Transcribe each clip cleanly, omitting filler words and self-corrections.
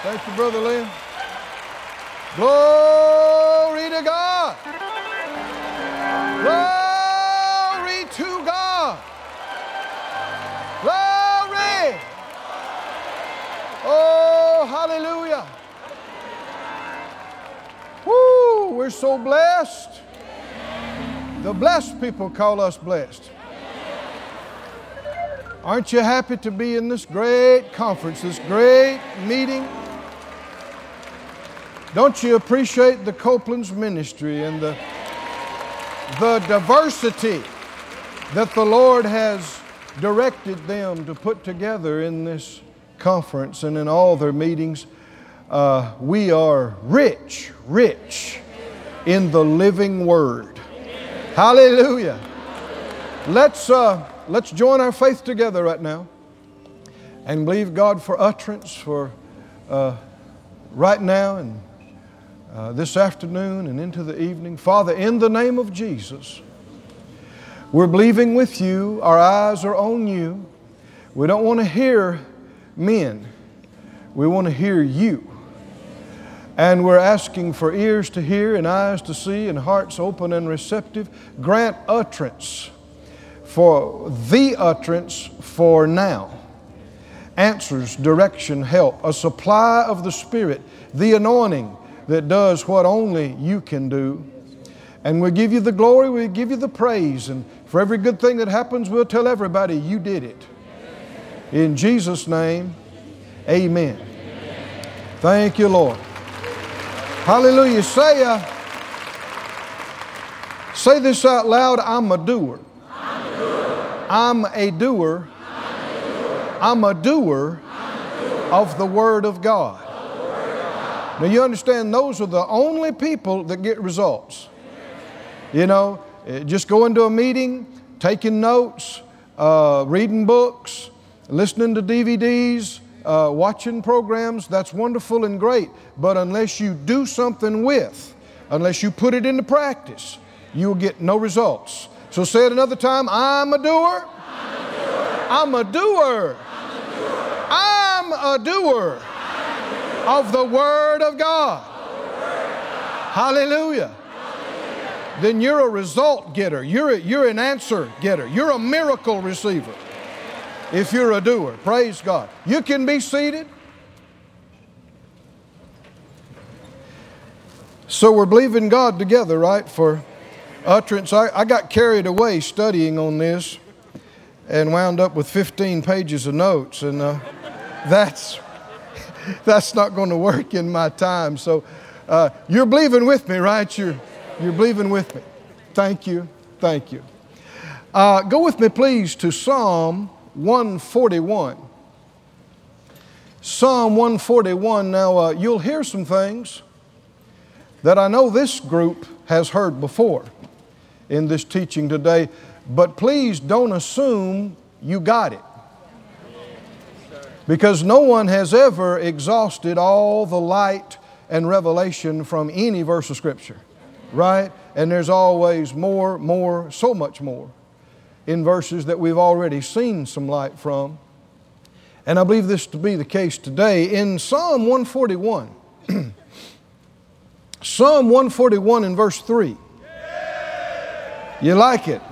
Thank you, Brother Lynn. Glory to God. Glory to God. Glory. Oh, hallelujah. Woo, we're so blessed. The blessed people call us blessed. Aren't you happy to be in this great conference, this great meeting? Don't you appreciate the Copeland's ministry and the diversity that the Lord has directed them to put together in this conference and in all their meetings? We are rich in the living Word. Hallelujah. Let's join our faith together right now and believe God for utterance for right now and this afternoon and into the evening. Father, in the name of Jesus, we're believing with you. Our eyes are on you. We don't want to hear men. We want to hear you. And we're asking for ears to hear and eyes to see and hearts open and receptive. Grant utterance for the utterance for now. Answers, direction, help, a supply of the Spirit, the anointing that does what only you can do. And we give you the glory, we give you the praise, and for every good thing that happens, we'll tell everybody you did it. In Jesus' name, amen. Thank you, Lord. Hallelujah. Say this out loud. I'm a doer. I'm a doer. I'm a doer of the Word of God. Now you understand, those are the only people that get results. You know, just going to a meeting, taking notes, reading books, listening to DVDs, watching programs, that's wonderful and great. But unless you do something with, unless you put it into practice, you'll get no results. So say it another time. I'm a doer. I'm a doer. I'm a doer of the Word of God. Hallelujah. Then you're a result getter. You're an answer getter. You're a miracle receiver if you're a doer. Praise God. You can be seated. So we're believing God together, right, for utterance. I got carried away studying on this and wound up with 15 pages of notes, and that's not going to work in my time. So you're believing with me, right? You're believing with me. Thank you. Thank you. Go with me, please, to Psalm 141. Psalm 141. Now, you'll hear some things that I know this group has heard before in this teaching today, but please don't assume you got it. Because no one has ever exhausted all the light and revelation from any verse of Scripture, right? And there's always more, so much more in verses that we've already seen some light from. And I believe this to be the case today. In Psalm 141, Psalm 141 in verse 3. You like it?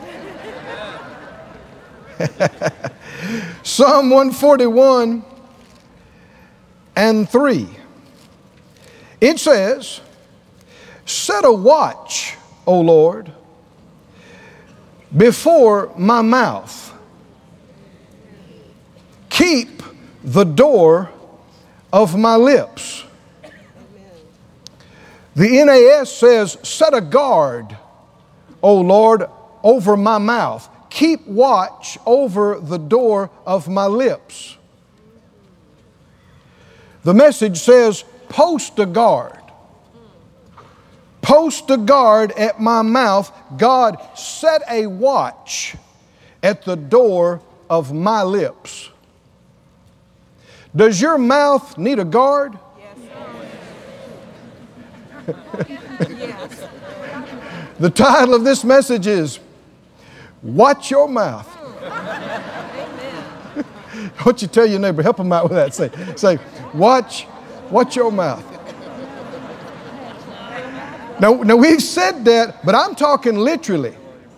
Psalm 141 and 3. It says, set a watch, O Lord, before my mouth. Keep the door of my lips. The NAS says, set a guard, O Lord, over my mouth. Keep watch over the door of my lips. The Message says, post a guard. Post a guard at my mouth. God, set a watch at the door of my lips. Does your mouth need a guard? Yes. The title of this message is, watch your mouth. Amen. Why don't you tell your neighbor, help them out with that. Say, watch Watch your mouth. Now we've said that, but I'm talking literally.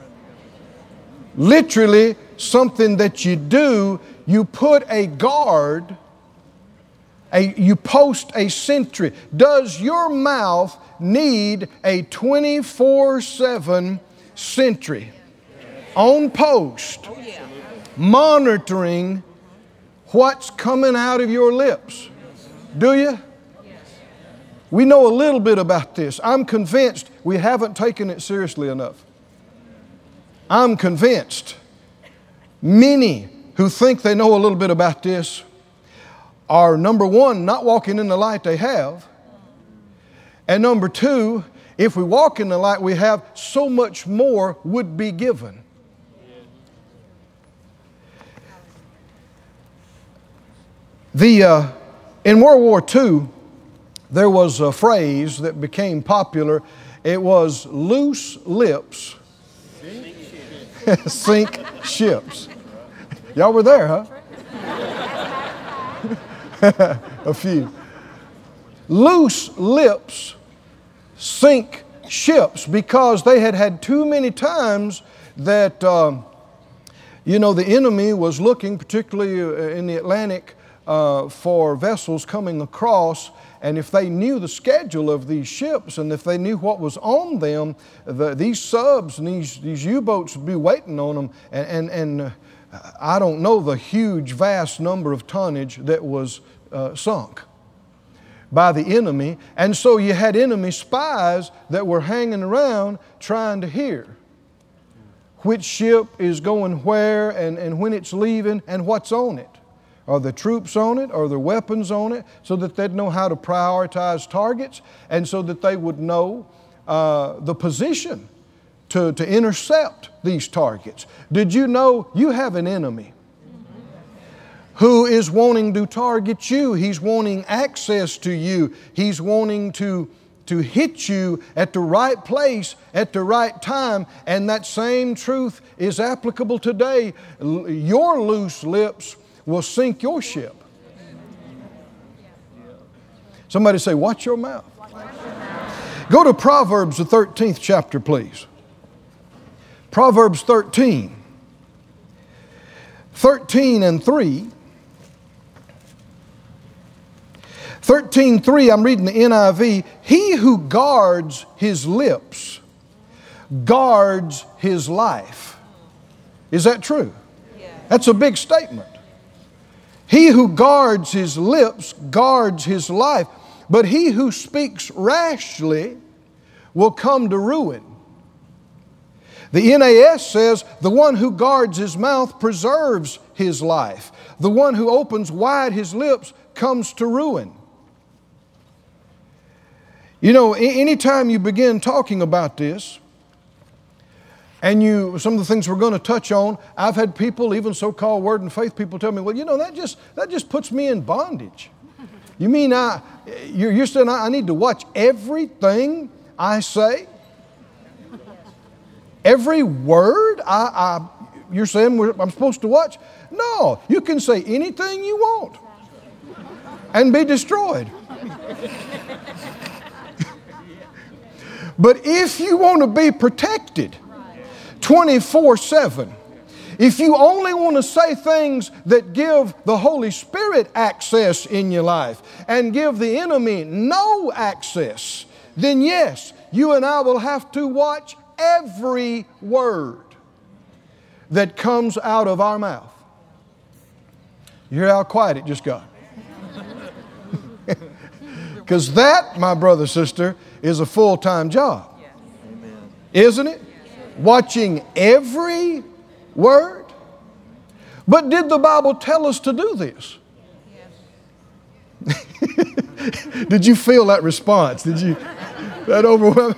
Literally, something that you do, you put a guard, you post a sentry. Does your mouth need a 24/7 sentry on post, monitoring what's coming out of your lips? Do you? We know a little bit about this. I'm convinced we haven't taken it seriously enough. I'm convinced many who think they know a little bit about this are, number one, not walking in the light they have. And number two, if we walk in the light we have, so much more would be given. In World War II, there was a phrase that became popular. It was loose lips sink ships. Y'all were there, huh? A few. Loose lips sink ships because they had had too many times that, the enemy was looking, particularly in the Atlantic, for vessels coming across. And if they knew the schedule of these ships and if they knew what was on them, these subs and these U-boats would be waiting on them. And I don't know the huge, vast number of tonnage that was sunk by the enemy. And so you had enemy spies that were hanging around trying to hear which ship is going where and when it's leaving and what's on it. Are there troops on it? Are there weapons on it? So that they'd know how to prioritize targets and so that they would know the position to intercept these targets. Did you know you have an enemy who is wanting to target you? He's wanting access to you. He's wanting to hit you at the right place at the right time. And that same truth is applicable today. Your loose lips will sink your ship. Somebody say, watch your mouth. Go to Proverbs, the 13th chapter, please. Proverbs 13. 13 and 3. 13:3, I'm reading the NIV. He who guards his lips guards his life. Is that true? Yeah. That's a big statement. He who guards his lips guards his life, but he who speaks rashly will come to ruin. The NAS says, the one who guards his mouth preserves his life. The one who opens wide his lips comes to ruin. You know, anytime you begin talking about this, and some of the things we're going to touch on, I've had people, even so-called Word and Faith people, tell me, well, that just puts me in bondage. You mean you're saying I need to watch everything I say? Every word you're saying I'm supposed to watch? No, you can say anything you want and be destroyed. But if you want to be protected 24/7, if you only want to say things that give the Holy Spirit access in your life and give the enemy no access, then yes, you and I will have to watch every word that comes out of our mouth. You hear how quiet it just got? Because that, my brother, sister, is a full-time job. Isn't it? Watching every word. But did the Bible tell us to do this? Did you feel that response? Did you? That overwhelming?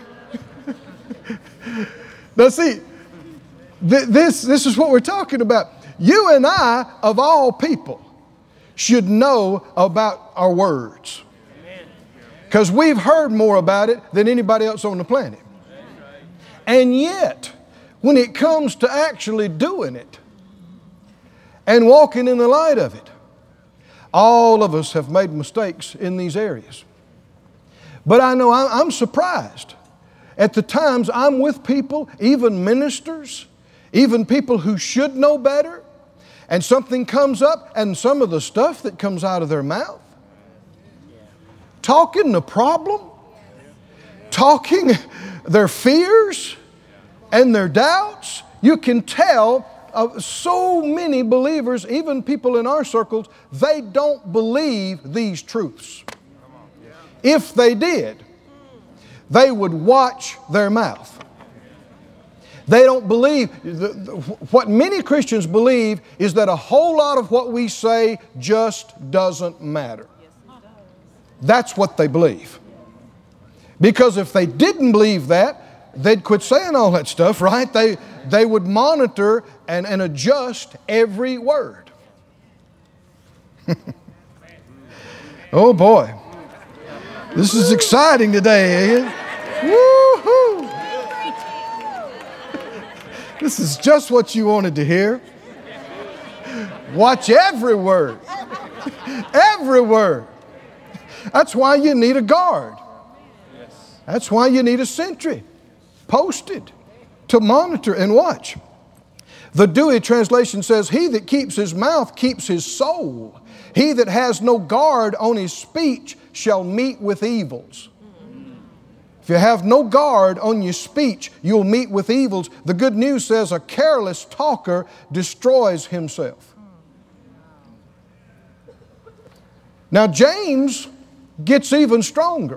Now see, this is what we're talking about. You and I, of all people, should know about our words. Because we've heard more about it than anybody else on the planet. And yet, when it comes to actually doing it and walking in the light of it, All of us have made mistakes in these areas. But I know I'm surprised at the times I'm with people, even ministers, even people who should know better, and something comes up, and some of the stuff that comes out of their mouth, talking the problem, talking their fears and their doubts. You can tell so many believers, even people in our circles, they don't believe these truths. If they did, they would watch their mouth. They don't believe. What many Christians believe is that a whole lot of what we say just doesn't matter. That's what they believe. Because if they didn't believe that, they'd quit saying all that stuff, right? They would monitor and adjust every word. Oh boy. This is exciting today, eh? Woo-hoo! This is just what you wanted to hear. Watch every word. Every word. That's why you need a guard. That's why you need a sentry posted to monitor and watch. The Dewey translation says, "He that keeps his mouth keeps his soul. He that has no guard on his speech shall meet with evils." If you have no guard on your speech, you'll meet with evils. The good news says a careless talker destroys himself. Now James gets even stronger.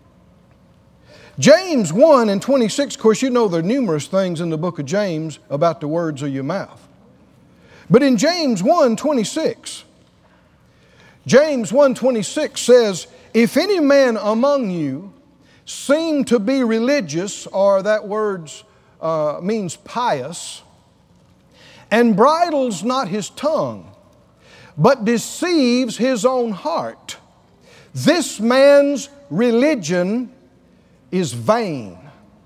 James 1 and 26, of course you know there are numerous things in the book of James about the words of your mouth. But in James 1:26, James 1:26 says, "If any man among you seem to be religious," or that word means pious, "and bridles not his tongue, but deceives his own heart, this man's religion is vain."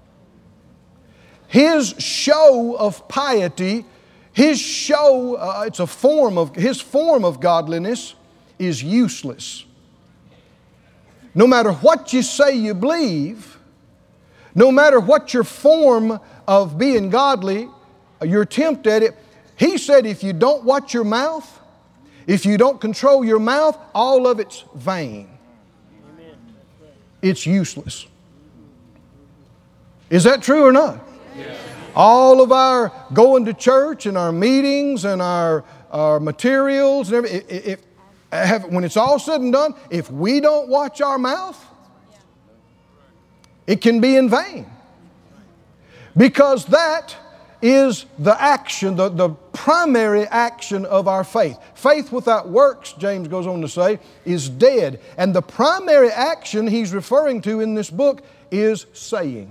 His show of piety, his show, his form of godliness is useless. No matter what you say you believe, no matter what your form of being godly, your attempt at it, he said if you don't watch your mouth, if you don't control your mouth, all of it's vain. It's useless. Is that true or not? Yes. All of our going to church and our meetings and our materials and everything, when it's all said and done, if we don't watch our mouth, it can be in vain. Because that is the action, the primary action of our faith. Faith without works, James goes on to say, is dead. And the primary action he's referring to in this book is saying.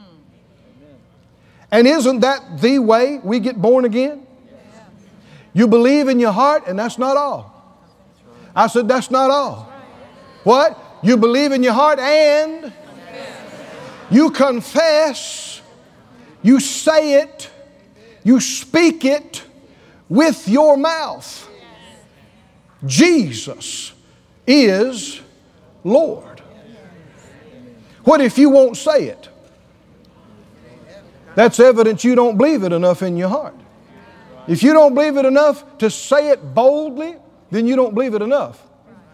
And isn't that the way we get born again? You believe in your heart, and that's not all. I said, that's not all. What? You believe in your heart and you confess, you say it, you speak it with your mouth. Jesus is Lord. What if you won't say it? That's evidence you don't believe it enough in your heart. If you don't believe it enough to say it boldly, then you don't believe it enough.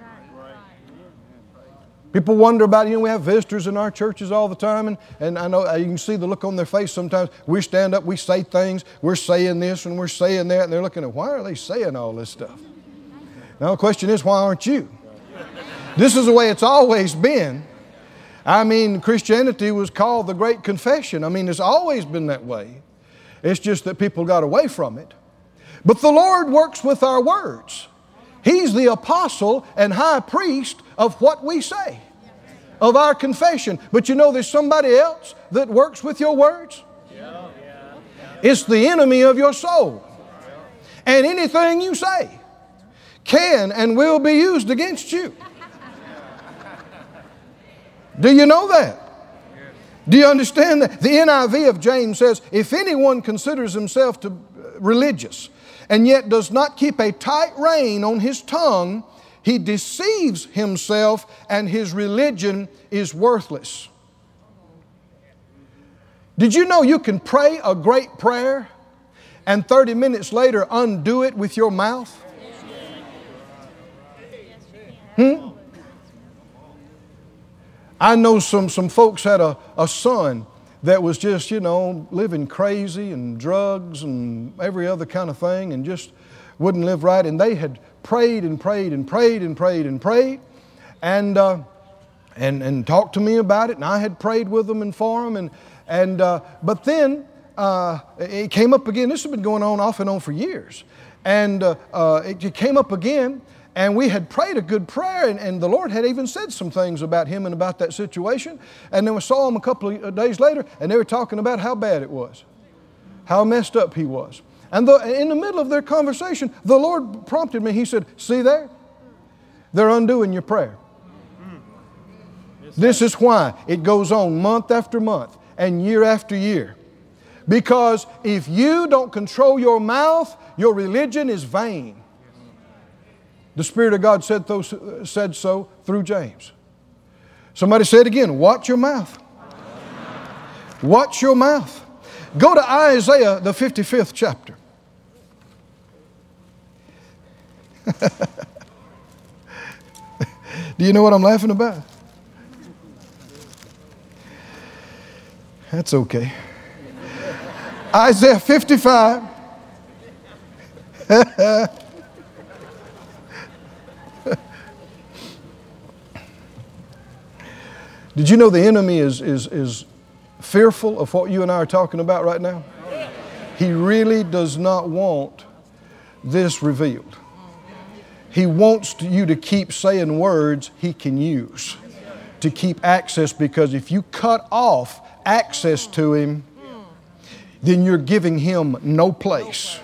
People wonder about, we have visitors in our churches all the time, and I know you can see the look on their face sometimes. We stand up, we say things, we're saying this and we're saying that, and they're looking at, why are they saying all this stuff? Now the question is, why aren't you? This is the way it's always been. I mean, Christianity was called the Great Confession. I mean, it's always been that way. It's just that people got away from it. But the Lord works with our words. He's the apostle and high priest of what we say, of our confession. But there's somebody else that works with your words. It's the enemy of your soul. And anything you say can and will be used against you. Do you know that? Do you understand that? The NIV of James says, if anyone considers himself to religious and yet does not keep a tight rein on his tongue, he deceives himself and his religion is worthless. Did you know you can pray a great prayer and 30 minutes later undo it with your mouth? I know some folks had a son that was just, living crazy and drugs and every other kind of thing and just wouldn't live right. And they had prayed and prayed and prayed and prayed and prayed and talked to me about it. And I had prayed with them and for them. But then it came up again. This has been going on off and on for years. And it came up again. And we had prayed a good prayer, and the Lord had even said some things about him and about that situation. And then we saw him a couple of days later, and they were talking about how bad it was, how messed up he was. And in the middle of their conversation, the Lord prompted me. He said, "See there? They're undoing your prayer. This is why it goes on month after month and year after year. Because if you don't control your mouth, your religion is vain." The Spirit of God said so through James. Somebody say it again. Watch your mouth. Watch your mouth. Go to Isaiah, the 55th chapter. Do you know what I'm laughing about? That's okay. Isaiah 55. Did you know the enemy is fearful of what you and I are talking about right now? He really does not want this revealed. He wants you to keep saying words he can use to keep access, because if you cut off access to him, then you're giving him no place.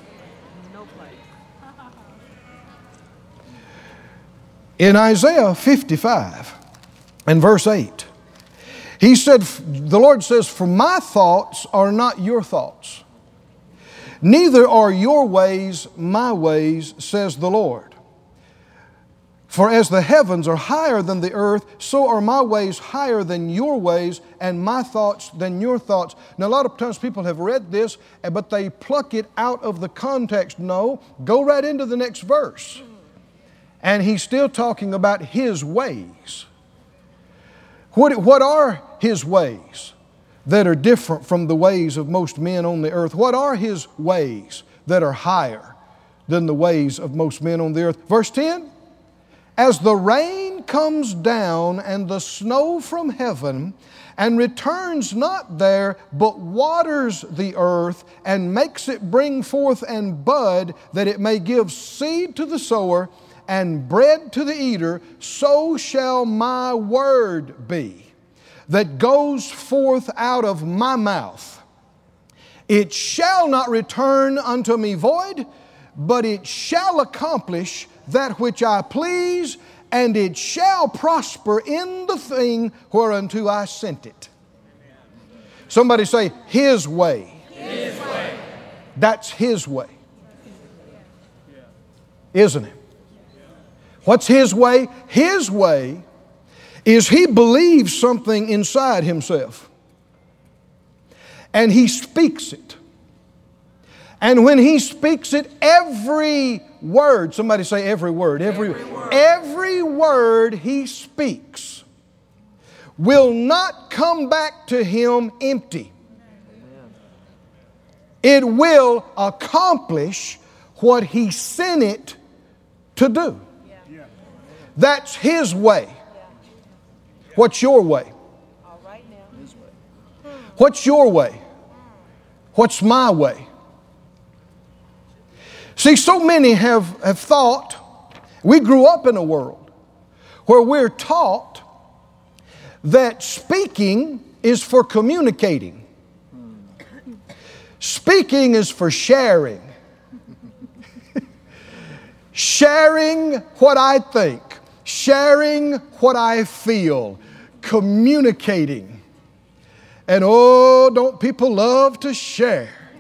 In Isaiah 55 and verse 8, he said, the Lord says, "For my thoughts are not your thoughts, neither are your ways my ways, says the Lord. For as the heavens are higher than the earth, so are my ways higher than your ways, and my thoughts than your thoughts." Now, a lot of times people have read this, but they pluck it out of the context. No, go right into the next verse. And he's still talking about his ways. What are his ways that are different from the ways of most men on the earth? What are his ways that are higher than the ways of most men on the earth? Verse 10, "As the rain comes down and the snow from heaven, and returns not there, but waters the earth, and makes it bring forth and bud, that it may give seed to the sower, and bread to the eater, so shall my word be that goes forth out of my mouth. It shall not return unto me void, but it shall accomplish that which I please, and it shall prosper in the thing whereunto I sent it." Somebody say, His way. His way. That's His way. Isn't it? What's His way? His way is He believes something inside Himself, and He speaks it. And when He speaks it, every word, somebody say every word. Every word He speaks will not come back to Him empty. It will accomplish what He sent it to do. That's His way. What's your way? What's your way? What's my way? See, so many have thought, we grew up in a world where we're taught that speaking is for communicating. Speaking is for sharing. Sharing what I think. Sharing what I feel. Communicating. And oh, don't people love to share?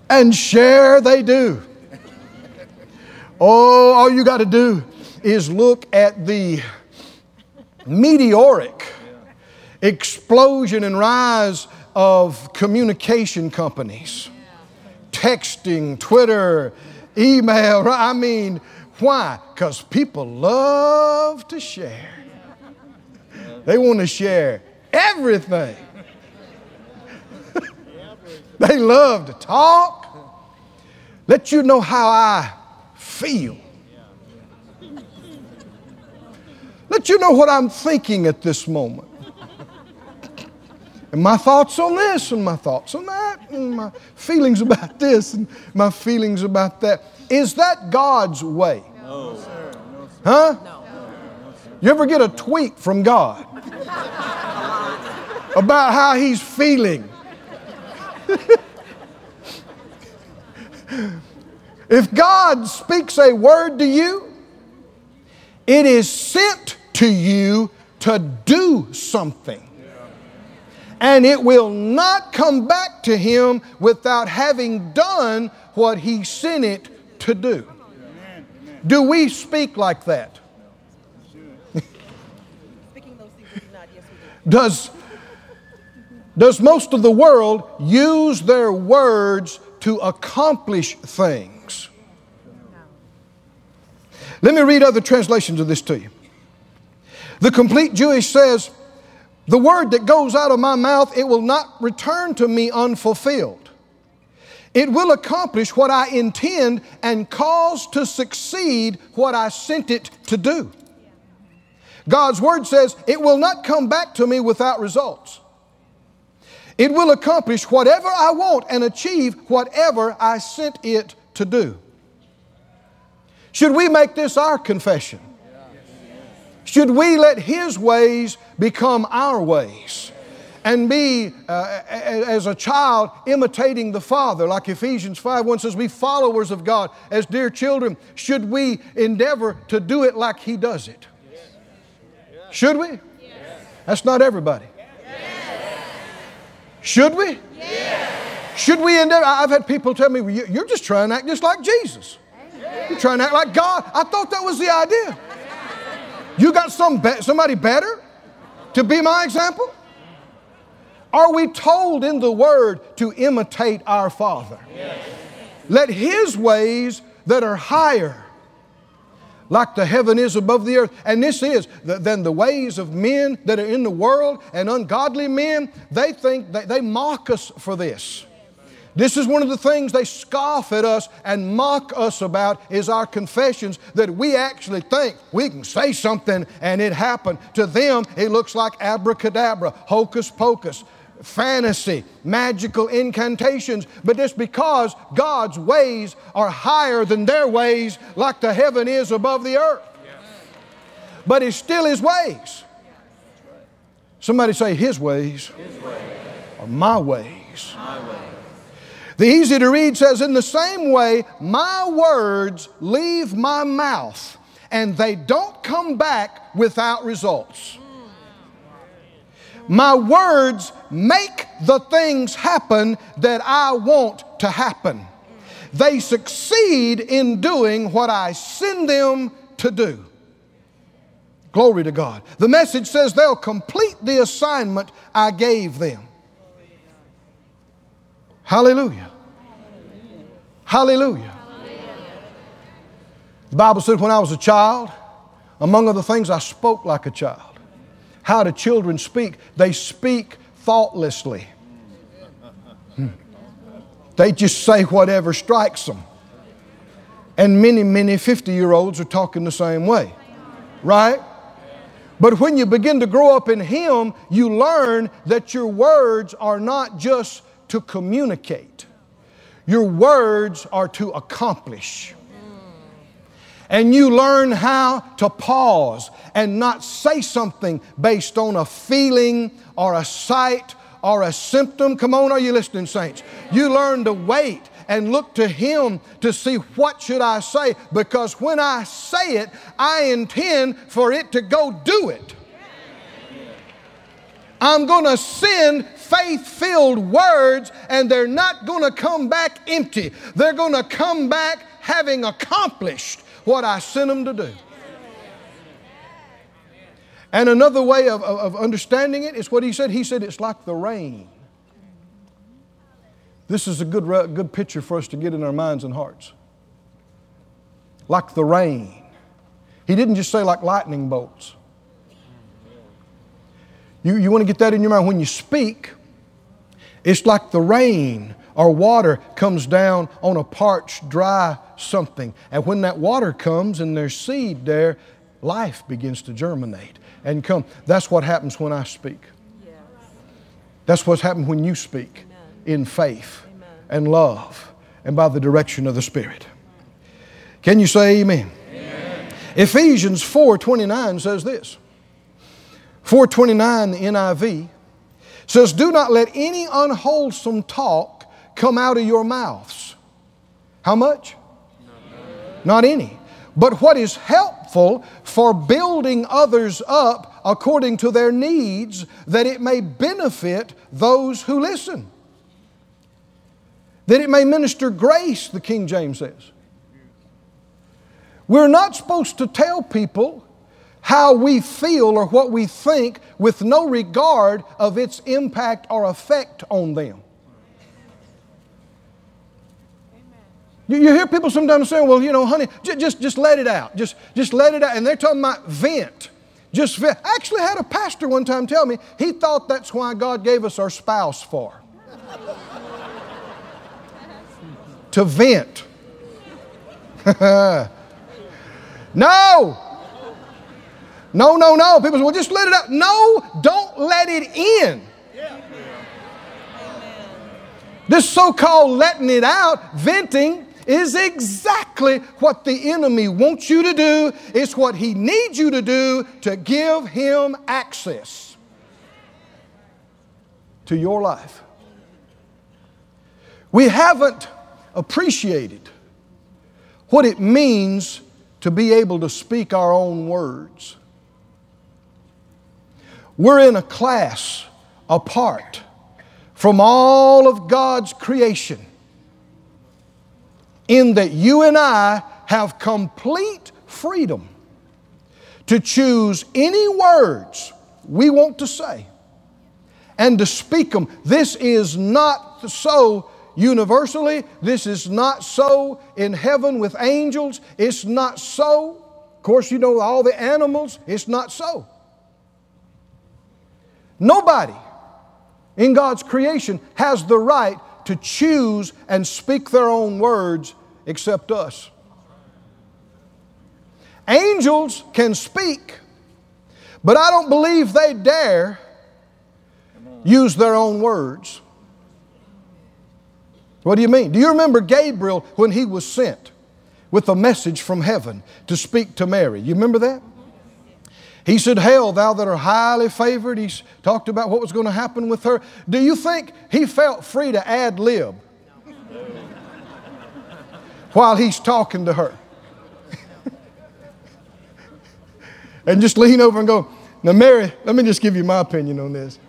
And share they do. Oh, all you got to do is look at the meteoric explosion and rise of communication companies. Texting, Twitter, email. I mean, why? Because people love to share. They want to share everything. They love to talk. Let you know how I feel. Let you know what I'm thinking at this moment. And my thoughts on this and my thoughts on that and my feelings about this and my feelings about that. Is that God's way? No, sir. Huh? No. You ever get a tweet from God about how He's feeling? If God speaks a word to you, it is sent to you to do something. And it will not come back to Him without having done what He sent it to do. Do we speak like that? Does most of the world use their words to accomplish things? Let me read other translations of this to you. The Complete Jewish says, the word that goes out of my mouth, it will not return to me unfulfilled. It will accomplish what I intend and cause to succeed what I sent it to do. God's word says it will not come back to me without results. It will accomplish whatever I want and achieve whatever I sent it to do. Should we make this our confession? Should we let His ways become our ways and be, as a child, imitating the Father? Like Ephesians 5:1 says, be followers of God as dear children. Should we endeavor to do it like He does it? Should we? That's not everybody. Should we? Should we endeavor? I've had people tell me, well, you're just trying to act just like Jesus. You're trying to act like God. I thought that was the idea. You got somebody better to be my example? Are we told in the Word to imitate our Father? Let His ways that are higher, like the heaven is above the earth. And this is, than the ways of men that are in the world, and ungodly men, they think, they mock us for this. This is one of the things they scoff at us and mock us about, is our confessions, that we actually think we can say something and it happened. To them, it looks like abracadabra, hocus pocus, fantasy, magical incantations. But it's because God's ways are higher than their ways, like the heaven is above the earth. But it's still His ways. Somebody say, His ways are my ways. The easy to read says, in the same way, my words leave my mouth and they don't come back without results. My words make the things happen that I want to happen. They succeed in doing what I send them to do. Glory to God. The Message says they'll complete the assignment I gave them. Hallelujah. Hallelujah. The Bible said when I was a child, among other things, I spoke like a child. How do children speak? They speak thoughtlessly. They just say whatever strikes them. And many 50-year-olds are talking the same way. Right? But when you begin to grow up in Him, you learn that your words are not just to communicate. Your words are to accomplish. And you learn how to pause and not say something based on a feeling or a sight or a symptom. Come on, are you listening, saints? You learn to wait and look to Him to see what should I say, because when I say it, I intend for it to go do it. I'm going to send faith-filled words, and they're not going to come back empty. They're going to come back having accomplished what I sent them to do. And another way of understanding it is what he said. He said it's like the rain. This is a good picture for us to get in our minds and hearts. Like the rain. He didn't just say like lightning bolts. You want to get that in your mind. When you speak, it's like the rain or water comes down on a parched, dry something. And when that water comes and there's seed there, life begins to germinate and come. That's what happens when I speak. Yes. That's what's happened when you speak. Amen. In faith. Amen. And love and by the direction of the Spirit. Can you say amen? Amen. Ephesians 4:29 says this. 4:29, the NIV, says, do not let any unwholesome talk come out of your mouths. How much? Not any. But what is helpful for building others up according to their needs, that it may benefit those who listen. That it may minister grace, the King James says. We're not supposed to tell people how we feel or what we think with no regard of its impact or effect on them. You hear people sometimes saying, well, you know, honey, just let it out. Just let it out. And they're talking about vent. Just vent. I actually had a pastor one time tell me he thought that's why God gave us our spouse for. To vent. No. No. People say, well, just let it out. No, don't let it in. This so-called letting it out, venting, is exactly what the enemy wants you to do. It's what he needs you to do to give him access to your life. We haven't appreciated what it means to be able to speak our own words. We're in a class apart from all of God's creation, in that you and I have complete freedom to choose any words we want to say and to speak them. This is not so universally. This is not so in heaven with angels. It's not so. Of course, you know all the animals. It's not so. Nobody in God's creation has the right to choose and speak their own words except us. Angels can speak, but I don't believe they dare use their own words. What do you mean? Do you remember Gabriel when he was sent with a message from heaven to speak to Mary? You remember that? He said, hail, thou that art highly favored. He talked about what was going to happen with her. Do you think he felt free to ad lib while he's talking to her? And just lean over and go, now Mary, let me just give you my opinion on this.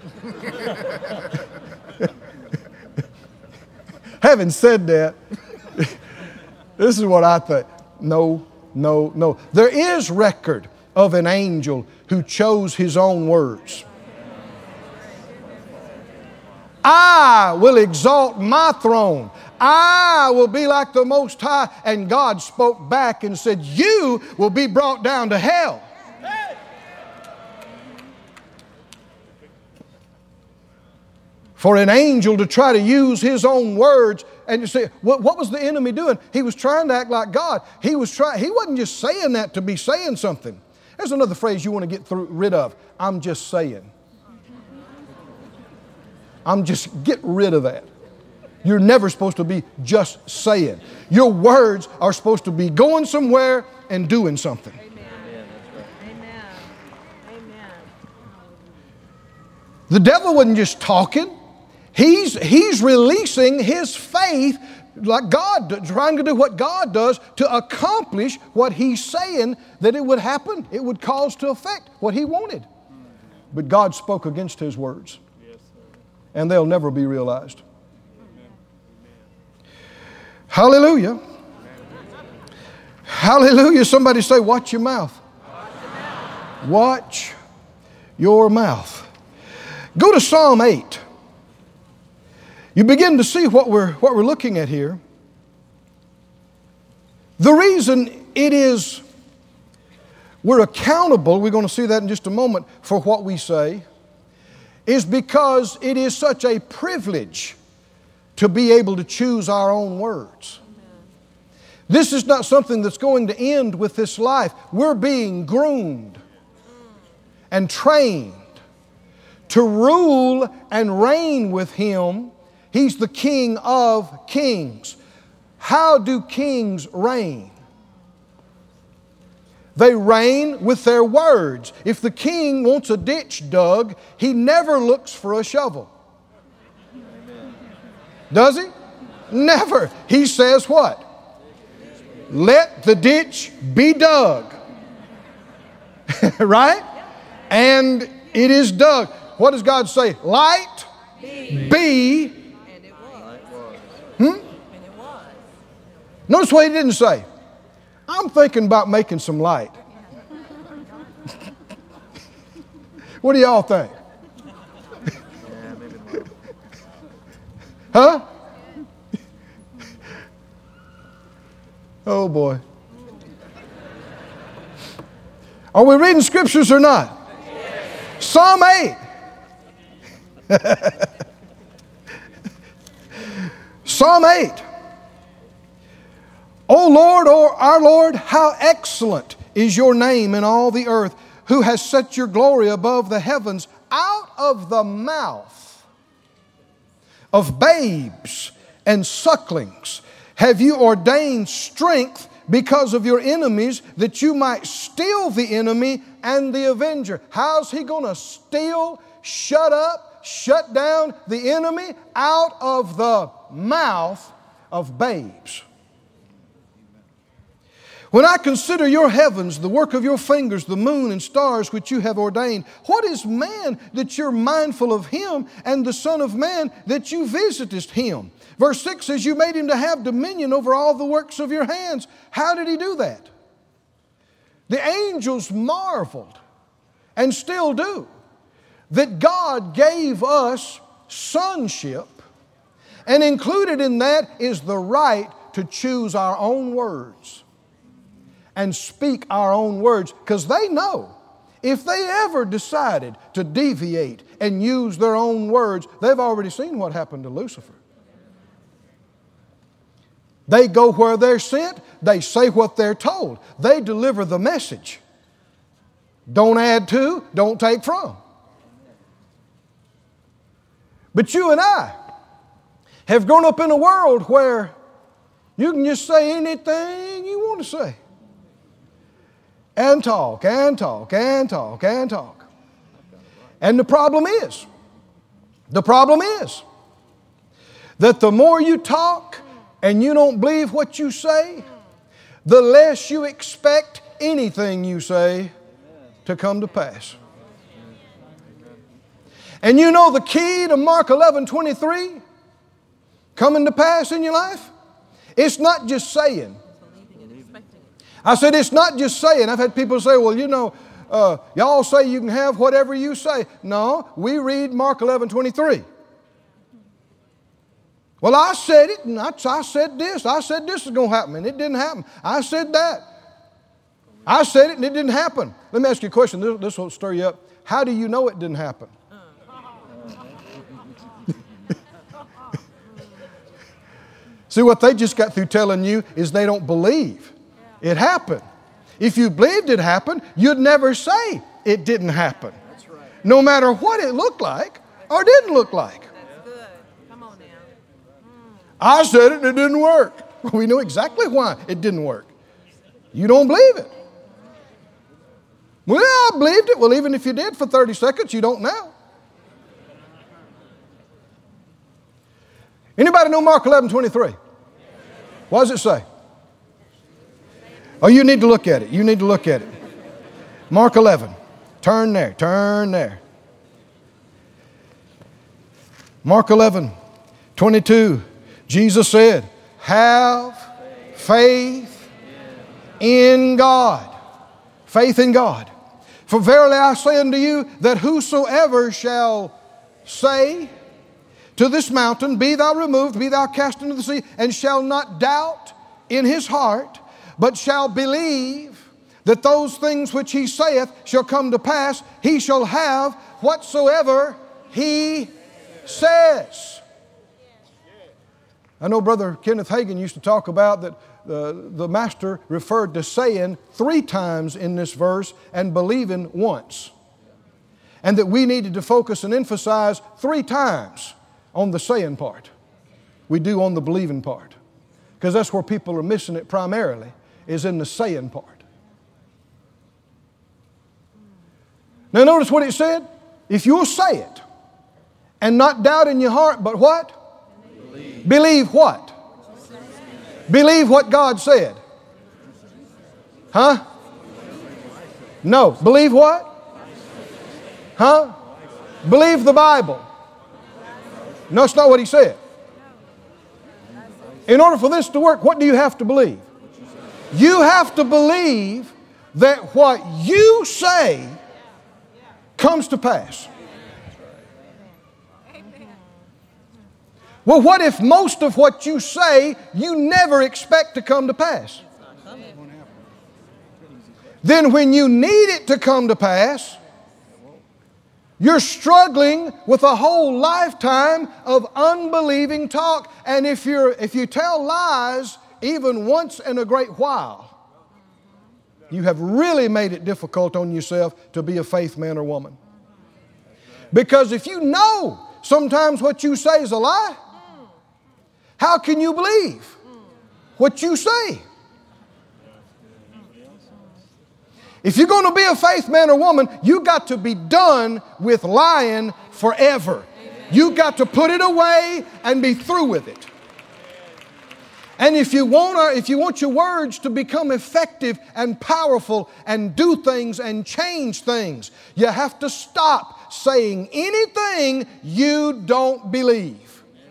Having said that, this is what I think. No. There is record of an angel who chose his own words. I will exalt my throne. I will be like the Most High. And God spoke back and said, you will be brought down to hell. For an angel to try to use his own words. And you say, what was the enemy doing? He was trying to act like God. He wasn't just saying that to be saying something. There's another phrase you want to get rid of. I'm just saying. Get rid of that. You're never supposed to be just saying. Your words are supposed to be going somewhere and doing something. Amen. Amen. The devil wasn't just talking. He's releasing his faith like God, trying to do what God does to accomplish what he's saying that it would happen. It would cause to effect what he wanted. But God spoke against his words. and they'll never be realized. Hallelujah. Hallelujah. Somebody say, watch your mouth. Watch your mouth. Go to Psalm 8. You begin to see what we're looking at here. The reason it is we're accountable, we're going to see that in just a moment, for what we say, is because it is such a privilege to be able to choose our own words. This is not something that's going to end with this life. We're being groomed and trained to rule and reign with Him. He's the King of kings. How do kings reign? They reign with their words. If the king wants a ditch dug, he never looks for a shovel. Does he? Never. He says what? Let the ditch be dug. Right? And it is dug. What does God say? Light be. And it was. Hmm? And it was. Notice what He didn't say. I'm thinking about making some light. What do y'all think? Huh? Oh boy. Are we reading scriptures or not? Psalm 8. Psalm 8. O Lord, O our Lord, how excellent is your name in all the earth, who has set your glory above the heavens. Out of the mouth of babes and sucklings have you ordained strength because of your enemies, that you might steal the enemy and the avenger. How's He going to steal, shut up, shut down the enemy? Out of the mouth of babes. When I consider your heavens, the work of your fingers, the moon and stars which you have ordained, what is man that you're mindful of him, and the Son of Man that you visitest him? Verse 6 says, you made him to have dominion over all the works of your hands. How did He do that? The angels marveled, and still do, that God gave us sonship, and included in that is the right to choose our own words and speak our own words, because they know if they ever decided to deviate and use their own words, they've already seen what happened to Lucifer. They go where they're sent, they say what they're told, they deliver the message. Don't add to, don't take from. But you and I have grown up in a world where you can just say anything you want to say. And talk, and talk, and talk, and talk. And the problem is that the more you talk and you don't believe what you say, the less you expect anything you say to come to pass. And you know the key to Mark 11:23 coming to pass in your life? It's not just saying. I said, it's not just saying. I've had people say, well, you know, y'all say you can have whatever you say. No, we read Mark 11:23. Well, I said it, and I said this. I said this is going to happen, and it didn't happen. I said that. I said it, and it didn't happen. Let me ask you a question. This will stir you up. How do you know it didn't happen? See, what they just got through telling you is they don't believe it happened. If you believed it happened, you'd never say it didn't happen. That's right. No matter what it looked like or didn't look like. That's good. Come on now. I said it and it didn't work. We know exactly why it didn't work. You don't believe it. Well, I believed it. Well, even if you did for 30 seconds, you don't now. Anybody know Mark 11:23? What does it say? Oh, you need to look at it. You need to look at it. Mark 11. Turn there. Turn there. Mark 11:22, Jesus said, have faith in God. Faith in God. For verily I say unto you that whosoever shall say to this mountain, be thou removed, be thou cast into the sea, and shall not doubt in his heart, but shall believe that those things which he saith shall come to pass, he shall have whatsoever he says. I know Brother Kenneth Hagin used to talk about that the Master referred to saying 3 times in this verse and believing once. And that we needed to focus and emphasize 3 times on the saying part. We do on the believing part. Because that's where people are missing it primarily, is in the saying part. Now notice what it said. If you'll say it and not doubt in your heart, but what? Believe what? Believe what God said. Huh? No. Believe what? Huh? Believe the Bible. No, it's not what he said. In order for this to work, what do you have to believe? You have to believe that what you say comes to pass. Well, what if most of what you say you never expect to come to pass? Then when you need it to come to pass, you're struggling with a whole lifetime of unbelieving talk. And if you tell lies even once in a great while, you have really made it difficult on yourself to be a faith man or woman. Because if you know sometimes what you say is a lie, how can you believe what you say? If you're going to be a faith man or woman, you got to be done with lying forever. You got to put it away and be through with it. And if you want your words to become effective and powerful and do things and change things, you have to stop saying anything you don't believe.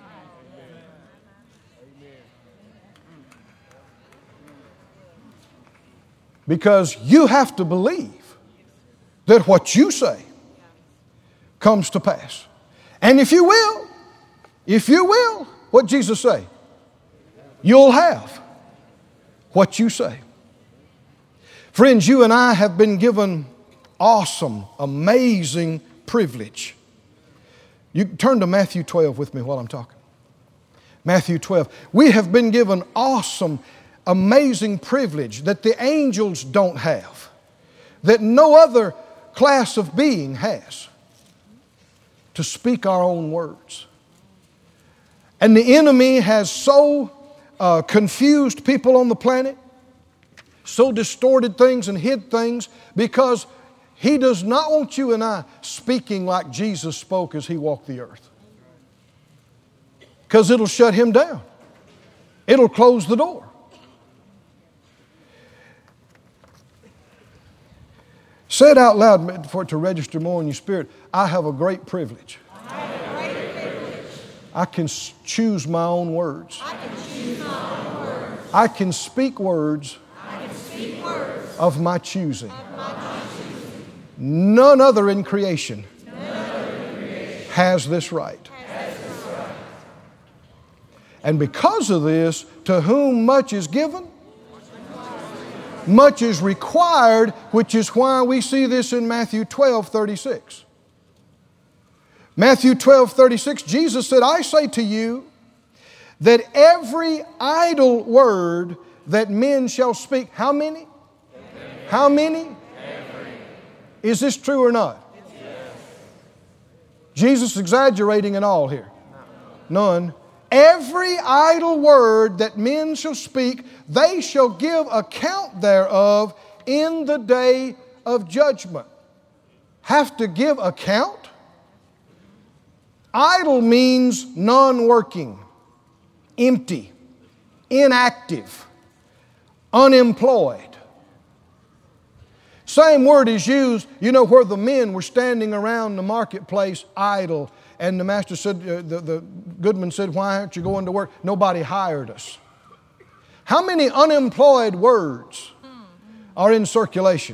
Because you have to believe that what you say comes to pass. And if you will, what did Jesus say? You'll have what you say. Friends, you and I have been given awesome, amazing privilege. You turn to Matthew 12 with me while I'm talking. Matthew 12. We have been given awesome, amazing privilege that the angels don't have, that no other class of being has, to speak our own words. And the enemy has so confused people on the planet, so distorted things and hid things, because he does not want you and I speaking like Jesus spoke as he walked the earth. Because it'll shut him down. It'll close the door. Say it out loud for it to register more in your spirit. I have a great privilege. I can choose my own words. I can speak words of my choosing. None other in creation has this right. And because of this, to whom much is given, much is required, which is why we see this in Matthew 12:36. Matthew 12:36, Jesus said, I say to you that every idle word that men shall speak, how many? How many? Is this true or not? Jesus exaggerating at all here? None. Every idle word that men shall speak, they shall give account thereof in the day of judgment. Have to give account? Idle means non-working, empty, inactive, unemployed. Same word is used, where the men were standing around the marketplace idle and the master said, the goodman said, why aren't you going to work? Nobody hired us. How many unemployed words are in circulation?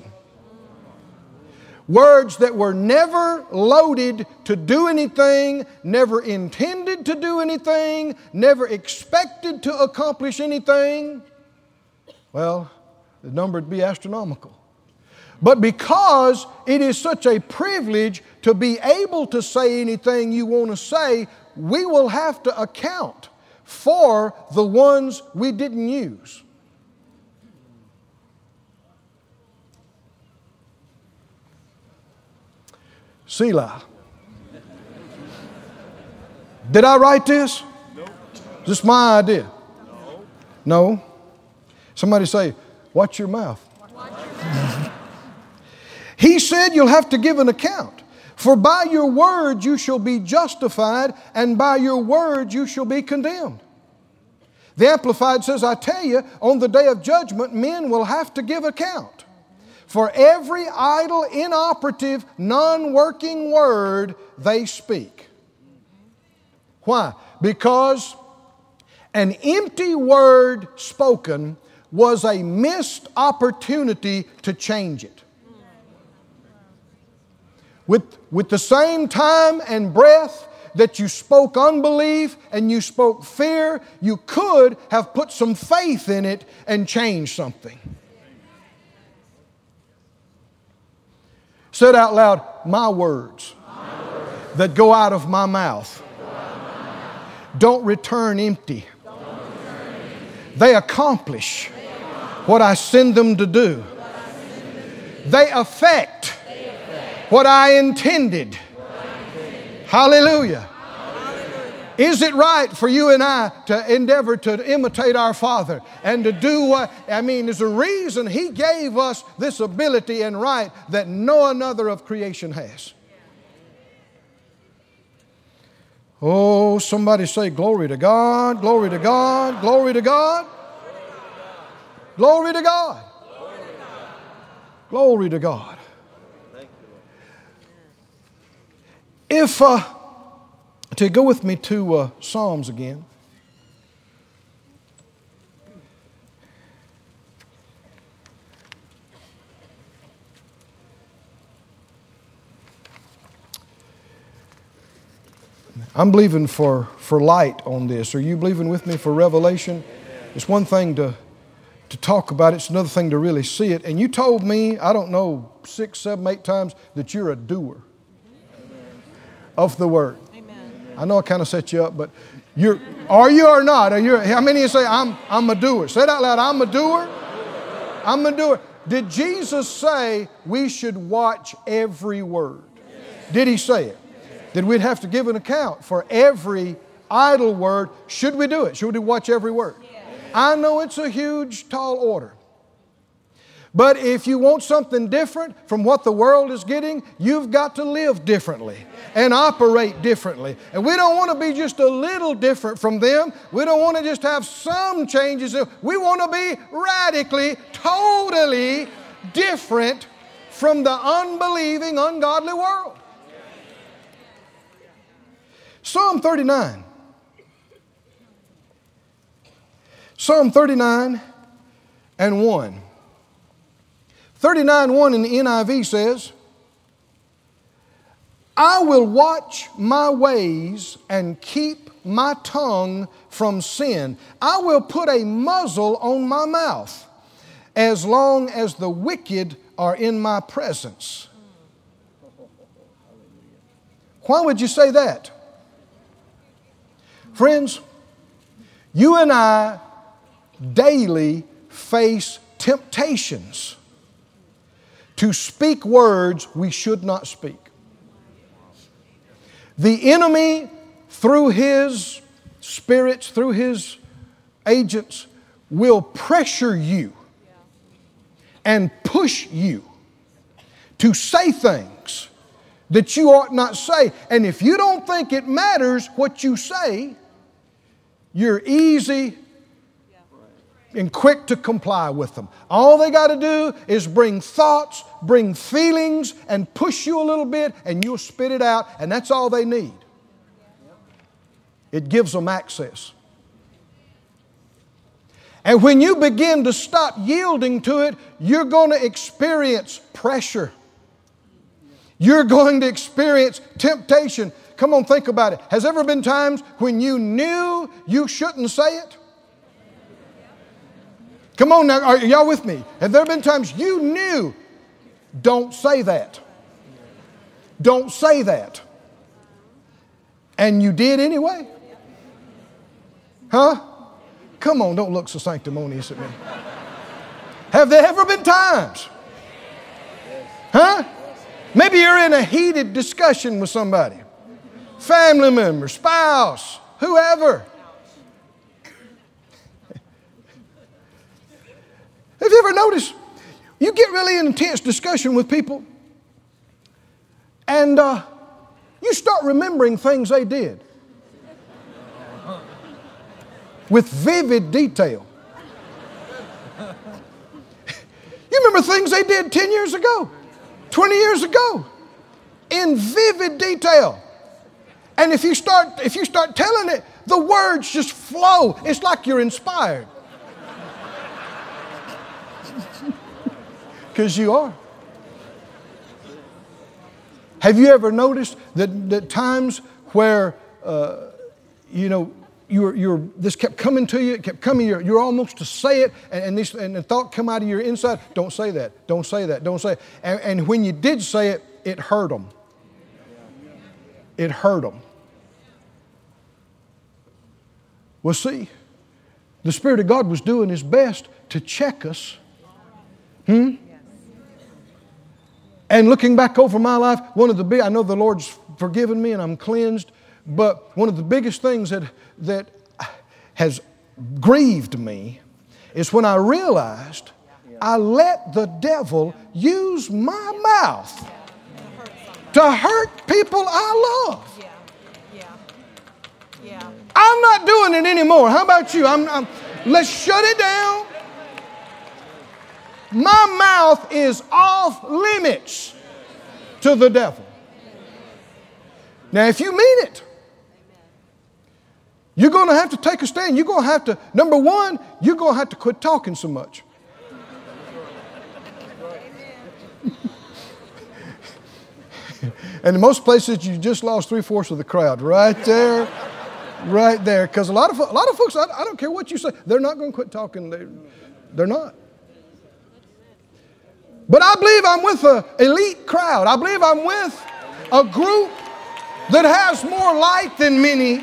Words that were never loaded to do anything, never intended to do anything, never expected to accomplish anything. Well, the number would be astronomical. But because it is such a privilege to be able to say anything you want to say, we will have to account for the ones we didn't use. Selah. Did I write this? Nope. Is this my idea? No. Somebody say, watch your mouth. He said you'll have to give an account. For by your words you shall be justified, and by your words you shall be condemned. The Amplified says, I tell you, on the day of judgment, men will have to give account for every idle, inoperative, non-working word they speak. Why? Because an empty word spoken was a missed opportunity to change it. With the same time and breath that you spoke unbelief and you spoke fear, you could have put some faith in it and changed something. Said out loud, my words that go out of my mouth don't return empty. They accomplish what I send them to do. They affect what I intended. Hallelujah. Is it right for you and I to endeavor to imitate our Father and to do what, there's a reason He gave us this ability and right that no another of creation has. Oh, somebody say glory to God, glory to God, glory to God. Glory to God. Glory to God. If, to go with me to Psalms again. I'm believing for light on this. Are you believing with me for revelation? It's one thing to talk about it. It's another thing to really see it. And you told me, I don't know, 6, 7, 8 times that you're a doer of the Word. Amen. I know I kind of set you up, but are you or not? How many of you say, I'm a doer? Say it out loud, I'm a doer. I'm a doer. Did Jesus say we should watch every word? Did He say it? That we'd have to give an account for every idle word? Should we do it? Should we watch every word? I know it's a huge, tall order. But if you want something different from what the world is getting, you've got to live differently and operate differently. And we don't want to be just a little different from them. We don't want to just have some changes. We want to be radically, totally different from the unbelieving, ungodly world. Psalm 39. Psalm 39 and 1. 39:1 in the NIV says, I will watch my ways and keep my tongue from sin. I will put a muzzle on my mouth as long as the wicked are in my presence. Why would you say that? Friends, you and I daily face temptations to speak words we should not speak. The enemy, through his spirits, through his agents, will pressure you and push you to say things that you ought not say. And if you don't think it matters what you say, you're easy and quick to comply with them. All they got to do is bring thoughts, bring feelings, and push you a little bit, and you'll spit it out, and that's all they need. It gives them access. And when you begin to stop yielding to it, you're going to experience pressure. You're going to experience temptation. Come on, think about it. Has there ever been times when you knew you shouldn't say it? Come on now, are y'all with me? Have there been times you knew, don't say that? Don't say that. And you did anyway? Huh? Come on, don't look so sanctimonious at me. Have there ever been times? Huh? Maybe you're in a heated discussion with somebody. Family member, spouse, whoever. Have you ever noticed you get really in intense discussion with people and you start remembering things they did with vivid detail. You remember things they did 10 years ago, 20 years ago, in vivid detail. And if you start telling it, the words just flow. It's like you're inspired. Because you are. Have you ever noticed that times where, this kept coming to you, it kept coming, you're almost to say it, and the thought come out of your inside, don't say that, don't say that, don't say it. And when you did say it, it hurt them. It hurt them. Well, see, the Spirit of God was doing His best to check us. And looking back over my life, I know the Lord's forgiven me and I'm cleansed, but one of the biggest things that has grieved me is when I realized I let the devil use my mouth to hurt people I love. I'm not doing it anymore. How about you? Let's shut it down. My mouth is off limits to the devil. Now, if you mean it, you're going to have to take a stand. You're going to have to, number one, you're going to have to quit talking so much. And in most places, you just lost 3/4 of the crowd right there. Right there. Because a lot of folks, I don't care what you say, they're not going to quit talking. They're not. But I believe I'm with an elite crowd. I believe I'm with a group that has more light than many.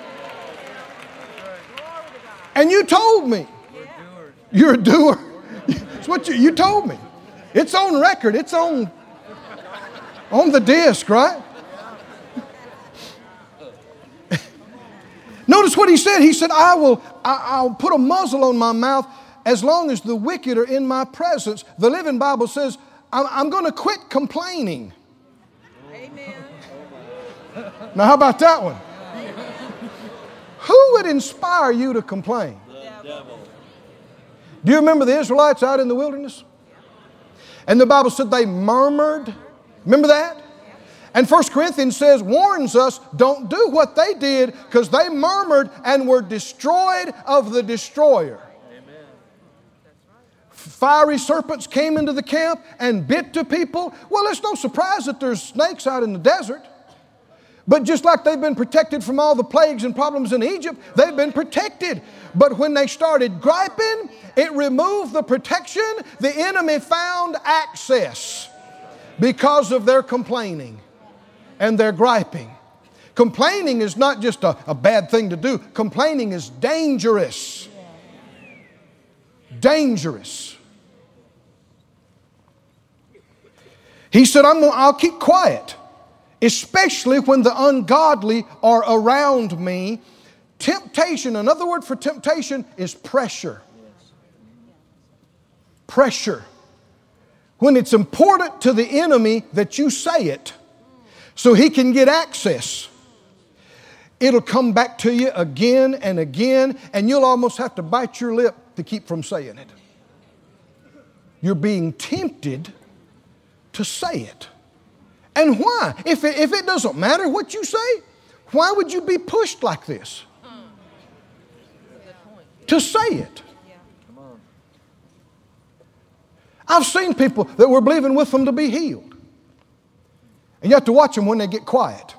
And you told me. You're a doer. It's what you told me. It's on record. It's on the disc, right? Notice what he said. He said, I'll put a muzzle on my mouth as long as the wicked are in my presence. The Living Bible says, I'm going to quit complaining. Amen. Now, how about that one? Who would inspire you to complain? The devil. Do you remember the Israelites out in the wilderness? And the Bible said they murmured. Remember that? And 1 Corinthians warns us, don't do what they did because they murmured and were destroyed of the destroyer. Amen. Fiery serpents came into the camp and bit to people. Well, it's no surprise that there's snakes out in the desert. But just like they've been protected from all the plagues and problems in Egypt, they've been protected. But when they started griping, it removed the protection. The enemy found access because of their complaining and their griping. Complaining is not just a bad thing to do. Complaining is dangerous. Dangerous. He said, I'll keep quiet, especially when the ungodly are around me. Temptation, another word for temptation is pressure. Pressure. When it's important to the enemy that you say it, so he can get access. It'll come back to you again and again, and you'll almost have to bite your lip to keep from saying it. You're being tempted to say it. And why? If it doesn't matter what you say, Why would you be pushed like this? To say it. I've seen people that we're believing with them to be healed. And you have to watch them when they get quiet.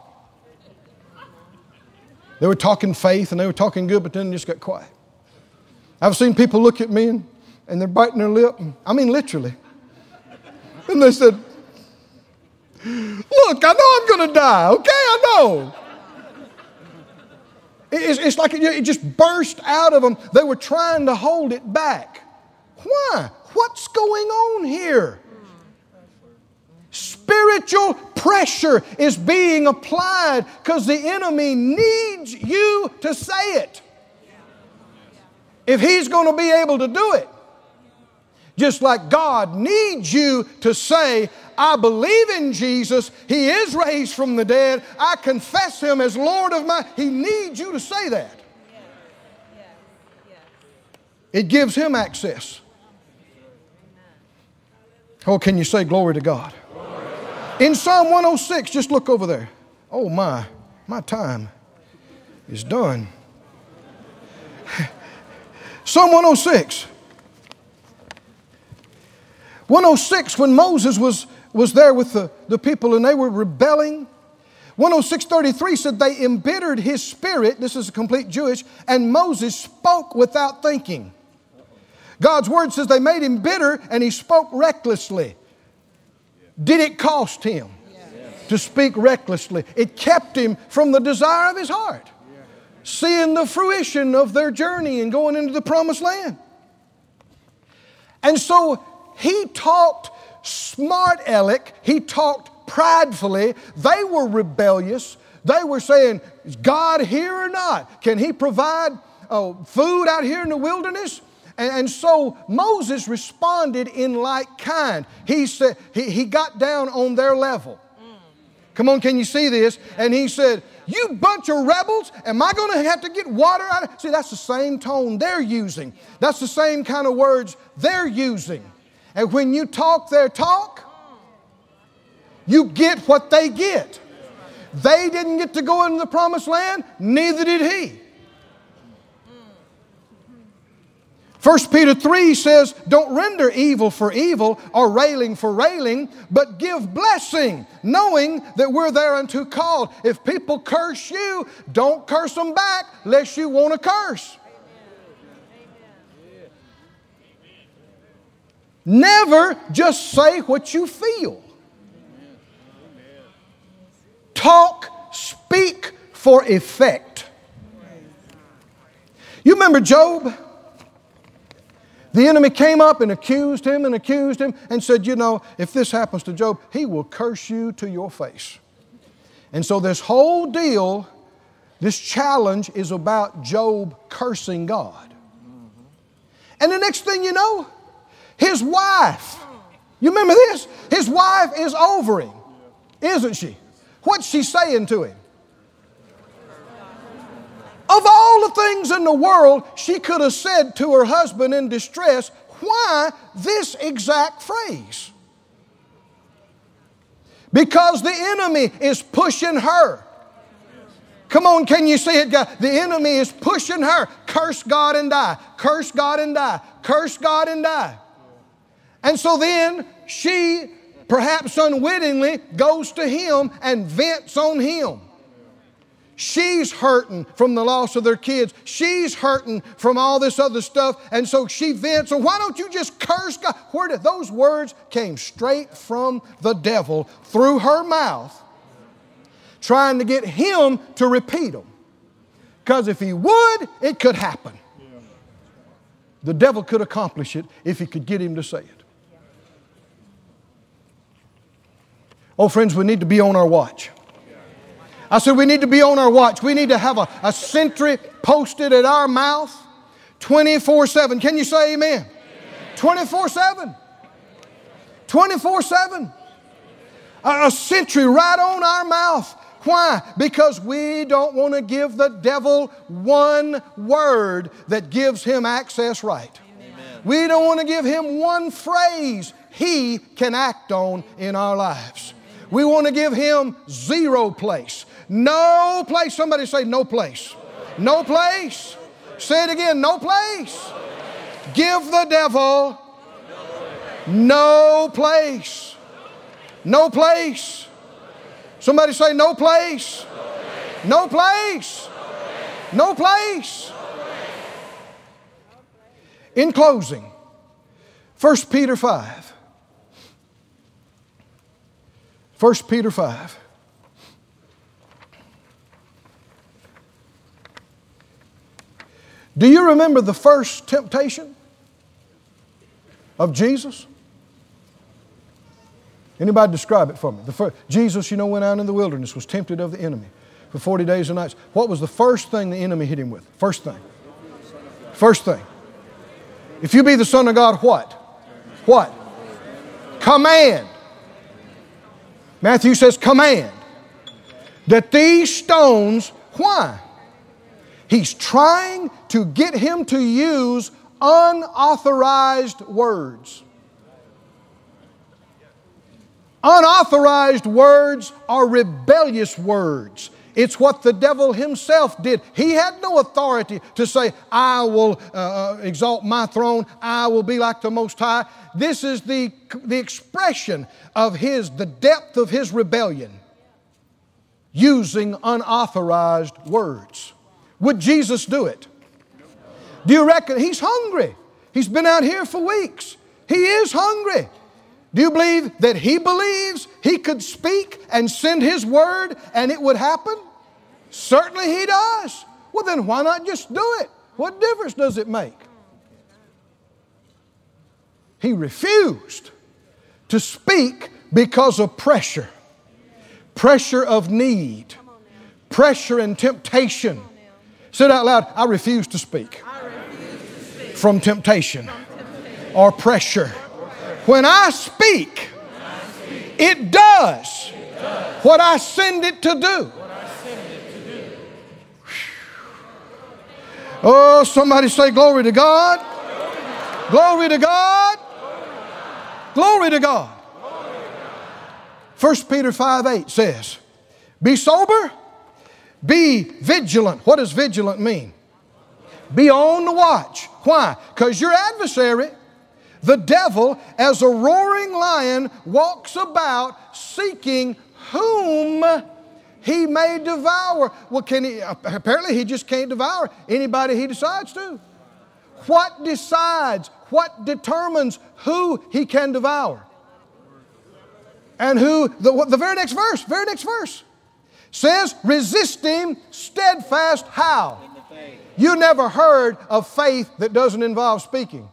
They were talking faith and they were talking good, but then they just got quiet. I've seen people look at me and they're biting their lip. I mean, literally. And they said, look, I know I'm going to die. Okay, I know. It's like it just burst out of them. They were trying to hold it back. Why? What's going on here? Spiritual pressure is being applied because the enemy needs you to say it. If he's going to be able to do it. Just like God needs you to say, I believe in Jesus. He is raised from the dead. I confess Him as Lord of my... He needs you to say that. It gives Him access. Oh, can you say glory to God? In Psalm 106, just look over there. Oh my time is done. Psalm 106. 106, when Moses was there with the people and they were rebelling. 106:33 said they embittered his spirit. This is a complete Jewish. And Moses spoke without thinking. God's word says they made him bitter and he spoke recklessly. Did it cost him to speak recklessly? It kept him from the desire of his heart. Seeing the fruition of their journey and going into the promised land. And so he talked smart aleck. He talked pridefully. They were rebellious. They were saying, is God here or not? Can He provide food out here in the wilderness? And so Moses responded in like kind. He said, he got down on their level. Come on, can you see this? And he said, you bunch of rebels, am I going to have to get water out of... See, that's the same tone they're using. That's the same kind of words they're using. And when you talk their talk, you get what they get. They didn't get to go into the promised land, neither did he. 1 Peter 3 says, don't render evil for evil or railing for railing, but give blessing, knowing that we're thereunto called. If people curse you, don't curse them back lest you want to curse. Never just say what you feel. Talk, speak for effect. You remember Job? The enemy came up and accused him and said, you know, if this happens to Job, he will curse you to your face. And so this whole deal, this challenge is about Job cursing God. And the next thing you know, his wife, you remember this? His wife is over him, isn't she? What's she saying to him? Of all the things in the world she could have said to her husband in distress, why this exact phrase? Because the enemy is pushing her. Come on, can you see it, guys? The enemy is pushing her. Curse God and die. Curse God and die. Curse God and die. And so then she, perhaps unwittingly, goes to him and vents on him. She's hurting from the loss of their kids. She's hurting from all this other stuff. And so she vents. So why don't you just curse God? Where did those words came straight from the devil through her mouth, trying to get him to repeat them. Because if he would, it could happen. The devil could accomplish it if he could get him to say it. Oh, friends, we need to be on our watch. I said we need to be on our watch. We need to have a sentry posted at our mouth 24/7. Can you say amen? 24/7. 24/7. A sentry right on our mouth. Why? Because we don't want to give the devil one word that gives him access right. Amen. We don't want to give him one phrase he can act on in our lives. We want to give him zero place. No place. Somebody say no place. No place. Say it again. No place. Give the devil no place. No place. Somebody say no place. No place. No place. In closing, 1 Peter 5. 1 Peter 5. Do you remember the first temptation of Jesus? Anybody describe it for me? Jesus, went out in the wilderness, was tempted of the enemy for 40 days and nights. What was the first thing the enemy hit him with? First thing. First thing. If you be the Son of God, what? What? Command. Matthew says command. That these stones, why? He's trying to get him to use unauthorized words. Unauthorized words are rebellious words. It's what the devil himself did. He had no authority to say, I will exalt my throne, I will be like the Most High. This is the expression of the depth of his rebellion, using unauthorized words. Would Jesus do it? Do you reckon? He's hungry. He's been out here for weeks. He is hungry. Do you believe that he believes he could speak and send his word and it would happen? Certainly he does. Well, then why not just do it? What difference does it make? He refused to speak because of pressure. Pressure of need. Pressure and temptation. Say it out loud. I refuse to speak from temptation or pressure. When I speak, it does what I send it to do. Oh, somebody say glory to God. Glory to God. Glory to God. 1 Peter 5:8 says, be sober, be vigilant. What does vigilant mean? Be on the watch. Why? Because your adversary, the devil, as a roaring lion, walks about seeking whom he may devour. Well, apparently he just can't devour anybody he decides to. What decides, what determines who he can devour? And who, the very next verse says, resist him steadfast. How? You never heard of faith that doesn't involve speaking.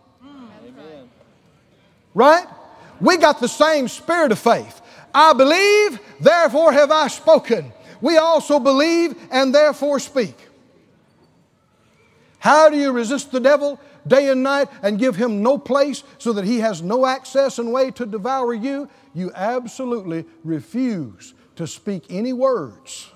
Right? We got the same spirit of faith. I believe, therefore have I spoken. We also believe and therefore speak. How do you resist the devil day and night and give him no place so that he has no access and way to devour you? You absolutely refuse to speak any words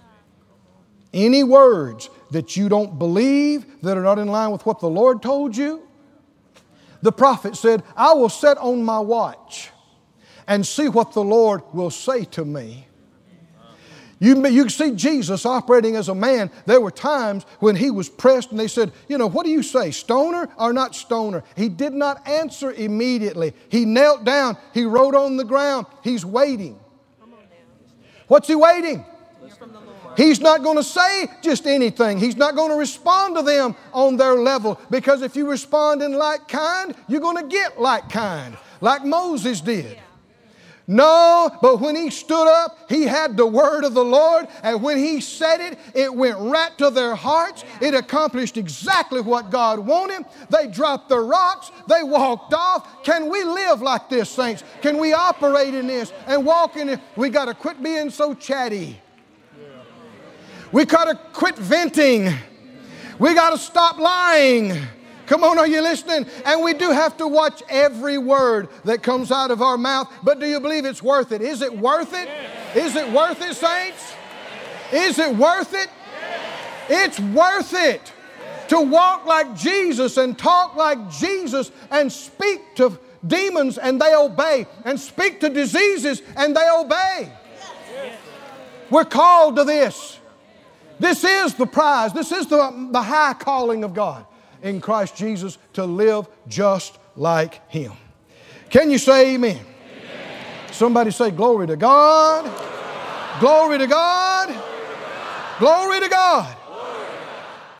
that you don't believe, that are not in line with what the Lord told you. The prophet said, I will sit on my watch and see what the Lord will say to me. You see Jesus operating as a man. There were times when he was pressed and they said, what do you say, stoner or not stoner? He did not answer immediately. He knelt down. He wrote on the ground. He's waiting. What's he waiting? He's not going to say just anything. He's not going to respond to them on their level, because if you respond in like kind, you're going to get like kind, like Moses did. No, but when he stood up, he had the word of the Lord, and when he said it, it went right to their hearts. It accomplished exactly what God wanted. They dropped their rocks. They walked off. Can we live like this, saints? Can we operate in this and walk in it? We got to quit being so chatty. We got to quit venting. We got to stop lying. Come on, are you listening? And we do have to watch every word that comes out of our mouth. But do you believe it's worth it? Is it worth it? Is it worth it, saints? Is it worth it? It's worth it to walk like Jesus and talk like Jesus and speak to demons and they obey, and speak to diseases and they obey. We're called to this. This is the prize. This is the high calling of God in Christ Jesus, to live just like Him. Can you say amen? Amen. Somebody say glory to God. Glory to God. Glory to God.